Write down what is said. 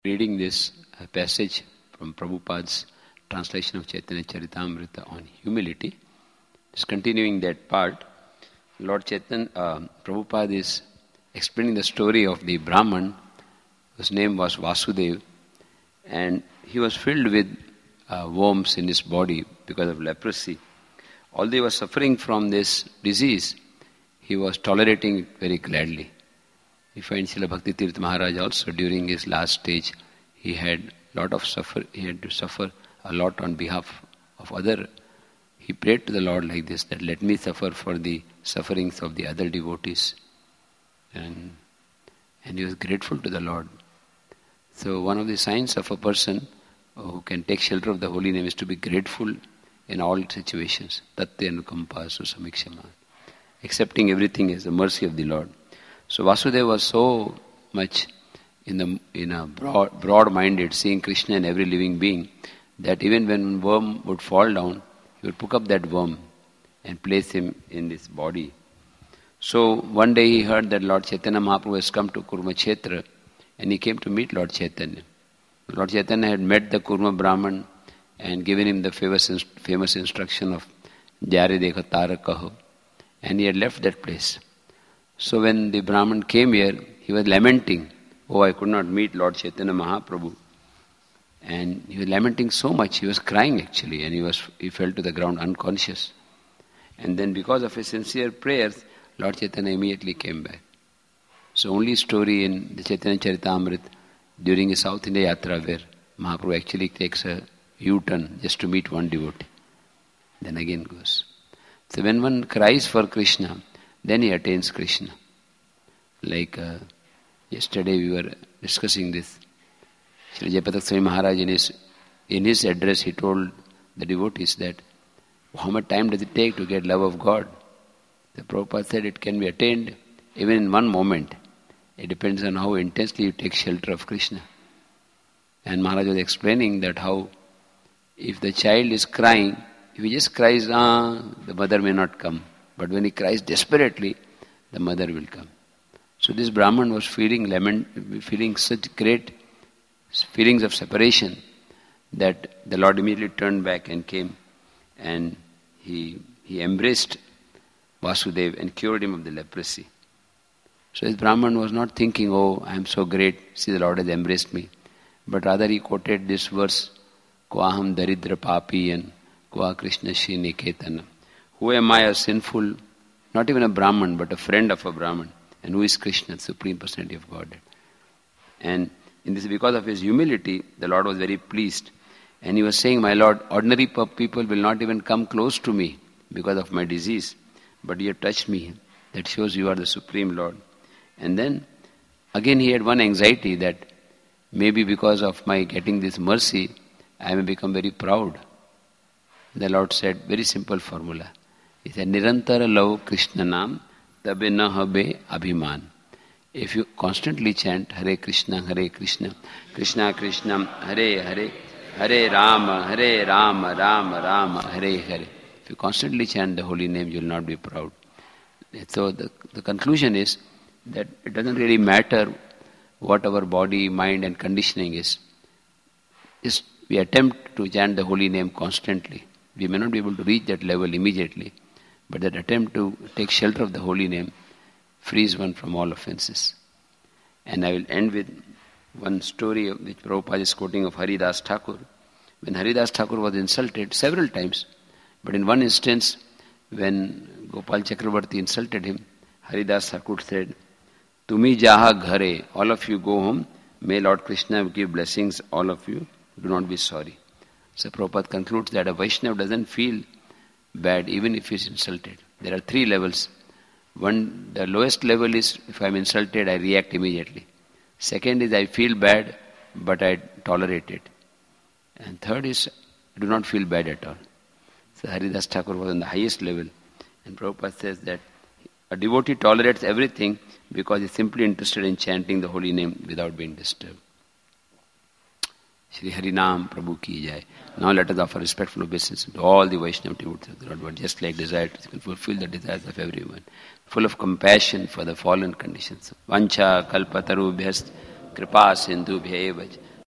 Reading this passage from Prabhupada's translation of Chaitanya Charitamrita on humility, just continuing that part, Lord Chaitanya, Prabhupada is explaining the story of the Brahman whose name was Vasudeva, and he was filled with worms in his body because of leprosy. Although he was suffering from this disease, he was tolerating it very gladly. We find Srila Bhakti Tirtha Maharaj also during his last stage, he had to suffer a lot on behalf of other. He prayed to the Lord like this, that let me suffer for the sufferings of the other devotees. And he was grateful to the Lord. So one of the signs of a person who can take shelter of the holy name is to be grateful in all situations. Tatte anukampa susamikshama. Accepting everything as the mercy of the Lord. So Vasudeva was so much in a broad-minded, seeing Krishna in every living being, that even when worm would fall down, he would pick up that worm and place him in his body. So one day he heard that Lord Chaitanya Mahaprabhu has come to Kurmakshetra, and he came to meet Lord Chaitanya. Lord Chaitanya had met the Kurma Brahman and given him the famous instruction of Jare Dekha Tarakaho, and he had left that place. So when the Brahman came here, he was lamenting, oh, I could not meet Lord Chaitanya Mahaprabhu. And he was lamenting so much, he was crying actually, and he fell to the ground unconscious. And then because of his sincere prayers, Lord Chaitanya immediately came back. So only story in the Chaitanya Charitamrita during his South India Yatra where Mahaprabhu actually takes a U-turn just to meet one devotee. Then again goes. So when one cries for Krishna, then he attains Krishna. Like yesterday we were discussing this. Sri Jayapatak Swami Maharaj in his address he told the devotees that how much time does it take to get love of God? The Prabhupada said it can be attained even in one moment. It depends on how intensely you take shelter of Krishna. And Maharaj was explaining that how if the child is crying, if he just cries, the mother may not come. But when he cries desperately, the mother will come. So this Brahman was feeling such great feelings of separation that the Lord immediately turned back and came and he embraced Vasudeva and cured him of the leprosy. So this Brahman was not thinking, oh, I am so great, see the Lord has embraced me. But rather he quoted this verse, Kvaham daridra papi and Kva Krishna Shri Niketana. Who am I, a sinful, not even a Brahman, but a friend of a Brahman? And who is Krishna, the Supreme Personality of Godhead? And in this, because of his humility, the Lord was very pleased. And he was saying, my Lord, ordinary people will not even come close to me because of my disease. But you have touched me. That shows you are the Supreme Lord. And then, again he had one anxiety that maybe because of my getting this mercy, I may become very proud. The Lord said, very simple formula. He said, Nirantara love Krishna nam, tabe na habe abhiman. If you constantly chant Hare Krishna, Krishna Krishna, Hare Hare, Hare Rama, Rama Rama, Hare Hare. If you constantly chant the holy name, you will not be proud. So the conclusion is that it doesn't really matter what our body, mind and conditioning is. Just we attempt to chant the holy name constantly. We may not be able to reach that level immediately, but that attempt to take shelter of the holy name frees one from all offenses. And I will end with one story which Prabhupada is quoting of Haridas Thakur. When Haridas Thakur was insulted several times, but in one instance when Gopal Chakravarti insulted him, Haridas Thakur said, Tumi jaha ghare, all of you go home, may Lord Krishna give blessings, all of you, do not be sorry. So Prabhupada concludes that a Vaishnava doesn't feel bad even if he is insulted. There are three levels. One, the lowest level is if I am insulted, I react immediately. Second is I feel bad, but I tolerate it. And third is I do not feel bad at all. So Haridas Thakur was on the highest level. And Prabhupada says that a devotee tolerates everything because he is simply interested in chanting the holy name without being disturbed. Shri Harinam Prabhu Ki Jai. Now let us offer respectful obeisance to all the Vaishnava devotees of the Lord, but just like desire to fulfill the desires of everyone, full of compassion for the fallen conditions. Vancha kalpatarubhyast kripa sindhubhya evaj